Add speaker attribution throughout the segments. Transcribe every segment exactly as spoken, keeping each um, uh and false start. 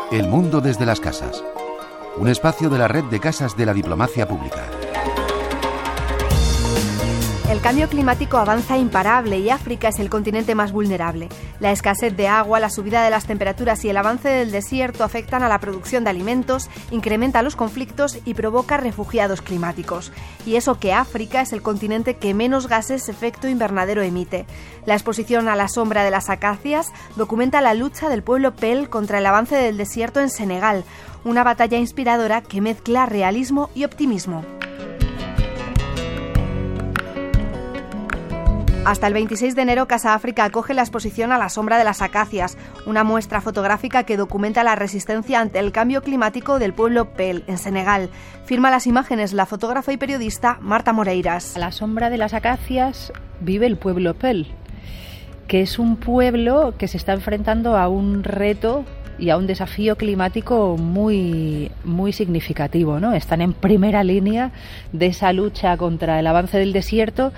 Speaker 1: El mundo desde las casas. Un espacio de la red de casas de la diplomacia pública.
Speaker 2: El cambio climático avanza imparable y África es el continente más vulnerable. La escasez de agua, la subida de las temperaturas y el avance del desierto afectan a la producción de alimentos, incrementa los conflictos y provoca refugiados climáticos. Y eso que África es el continente que menos gases efecto invernadero emite. La exposición a la sombra de las acacias documenta la lucha del pueblo Pel contra el avance del desierto en Senegal, una batalla inspiradora que mezcla realismo y optimismo. Hasta el veintiséis de enero, Casa África acoge la exposición A la sombra de las acacias, una muestra fotográfica que documenta la resistencia ante el cambio climático del pueblo Pel, en Senegal. Firma las imágenes la fotógrafa y periodista Marta Moreiras.
Speaker 3: A la sombra de las acacias vive el pueblo Pel, que es un pueblo que se está enfrentando a un reto y a un desafío climático muy, muy significativo, ¿no? Están en primera línea de esa lucha contra el avance del desierto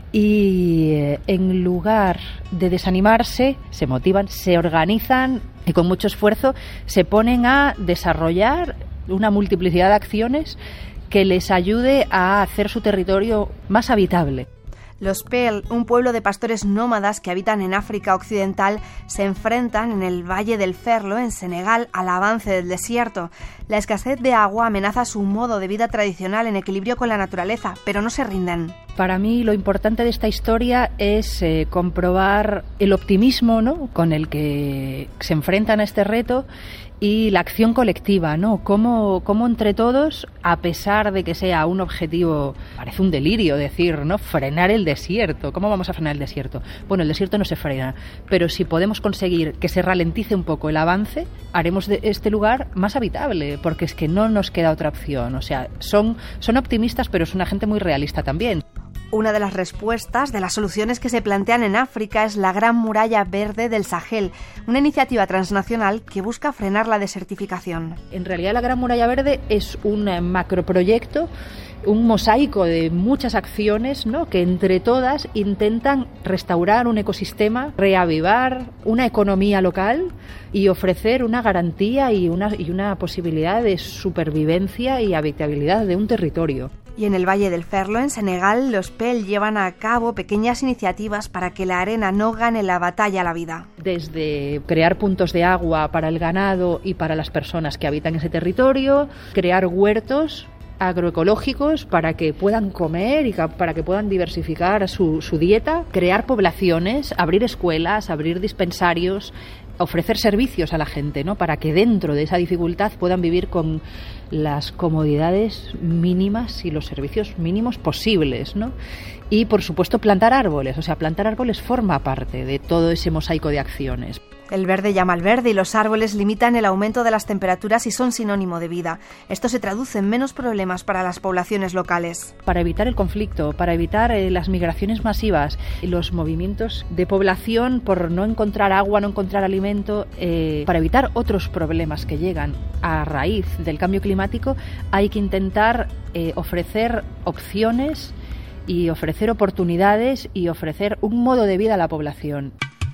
Speaker 3: y eh, en lugar de desanimarse, se motivan, se organizan y con mucho esfuerzo se ponen a desarrollar una multiplicidad de acciones que les ayude a hacer su territorio más habitable.
Speaker 2: Los Pel, un pueblo de pastores nómadas que habitan en África Occidental, se enfrentan en el Valle del Ferlo, en Senegal, al avance del desierto. La escasez de agua amenaza su modo de vida tradicional en equilibrio con la naturaleza, pero no se rinden.
Speaker 3: Para mí lo importante de esta historia es eh, comprobar el optimismo, ¿no?, con el que se enfrentan a este reto y la acción colectiva, ¿no? Cómo, cómo entre todos, a pesar de que sea un objetivo, parece un delirio decir, ¿no?, frenar el desierto. ¿Cómo vamos a frenar el desierto? Bueno, el desierto no se frena, pero si podemos conseguir que se ralentice un poco el avance, haremos de este lugar más habitable, porque es que no nos queda otra opción. O sea, son, son optimistas, pero es una gente muy realista también.
Speaker 2: Una de las respuestas de las soluciones que se plantean en África es la Gran Muralla Verde del Sahel, una iniciativa transnacional que busca frenar la desertificación.
Speaker 3: En realidad la Gran Muralla Verde es un macroproyecto, un mosaico de muchas acciones, ¿no?, que entre todas intentan restaurar un ecosistema, reavivar una economía local y ofrecer una garantía y una, y una posibilidad de supervivencia y habitabilidad de un territorio.
Speaker 2: Y en el Valle del Ferlo, en Senegal, los Pel llevan a cabo pequeñas iniciativas para que la arena no gane la batalla a la vida.
Speaker 3: Desde crear puntos de agua para el ganado y para las personas que habitan ese territorio, crear huertos agroecológicos para que puedan comer y para que puedan diversificar su, su dieta, crear poblaciones, abrir escuelas, abrir dispensarios, ofrecer servicios a la gente, ¿no?, para que dentro de esa dificultad puedan vivir con las comodidades mínimas y los servicios mínimos posibles, ¿no? Y, por supuesto, plantar árboles. O sea, plantar árboles forma parte de todo ese mosaico de acciones.
Speaker 2: El verde llama al verde y los árboles limitan el aumento de las temperaturas y son sinónimo de vida. Esto se traduce en menos problemas para las poblaciones locales.
Speaker 3: Para evitar el conflicto, para evitar eh, las migraciones masivas y los movimientos de población por no encontrar agua, no encontrar alimento, eh, para evitar otros problemas que llegan a raíz del cambio climático, hay que intentar eh, ofrecer opciones y ofrecer oportunidades y ofrecer un modo de vida a la población.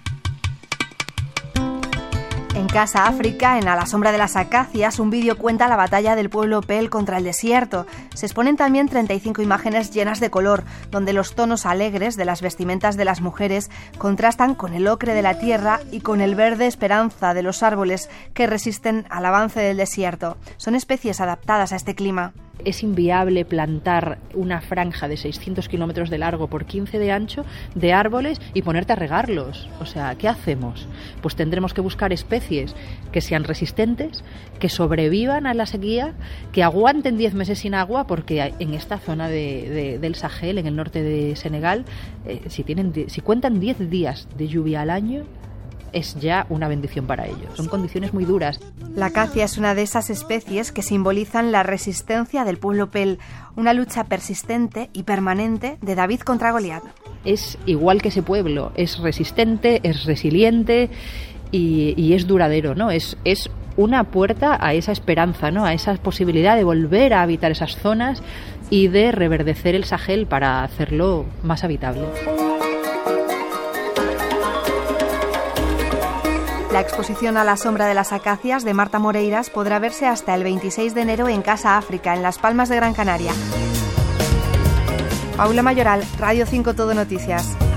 Speaker 2: En Casa África, en A la sombra de las acacias, un vídeo cuenta la batalla del pueblo Pel contra el desierto. Se exponen también treinta y cinco imágenes llenas de color, donde los tonos alegres de las vestimentas de las mujeres contrastan con el ocre de la tierra y con el verde esperanza de los árboles que resisten al avance del desierto. Son especies adaptadas a este clima.
Speaker 3: Es inviable plantar una franja de seiscientos kilómetros de largo por quince de ancho de árboles y ponerte a regarlos. O sea, ¿qué hacemos? Pues tendremos que buscar especies que sean resistentes, que sobrevivan a la sequía, que aguanten diez meses sin agua, porque en esta zona de, de, del Sahel, en el norte de Senegal, eh, si, tienen, si cuentan diez días de lluvia al año, es ya una bendición para ellos. Son condiciones muy duras.
Speaker 2: La acacia es una de esas especies que simbolizan la resistencia del pueblo Pel, una lucha persistente y permanente de David contra Goliat.
Speaker 3: Es igual que ese pueblo, es resistente, es resiliente y, y es duradero, ¿no? Es, es una puerta a esa esperanza, ¿no?, a esa posibilidad de volver a habitar esas zonas y de reverdecer el Sahel para hacerlo más habitable.
Speaker 2: La exposición A la sombra de las acacias de Marta Moreiras podrá verse hasta el veintiséis de enero en Casa África, en Las Palmas de Gran Canaria. Paula Mayoral, Radio cinco Todo Noticias.